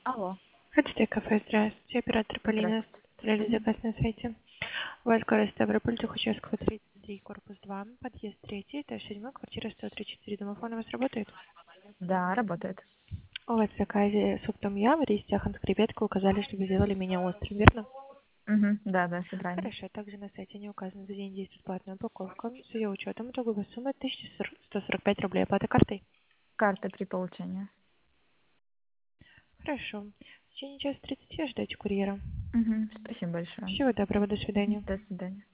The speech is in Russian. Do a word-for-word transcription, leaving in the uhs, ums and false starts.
Алло, Хотите кафе? Здравствуйте. Оператор Полина. здравствуйте. Оставляли Мгм. заказ на сайте. ВСК Ставрополь, Тухачевского, тридцать три, корпус два, подъезд третий, этаж седьмой, квартира сто тридцать четыре. Домофон у вас работает? Да, работает. У вас в заказе суп том ям, рис, яхан, креветка. Указали, чтобы сделали меня острым, верно? Угу. Да, да, все правильно. Хорошо. Также на сайте не указано за день действует платная упаковка. С ее учетом итоговая сумма тысяча сто сорок пять рублей. Оплата картой? Карта при получении. Хорошо. В течение часа тридцати ждете курьера. Угу. Спасибо большое. Всего доброго. До Мгм. свидания. До свидания.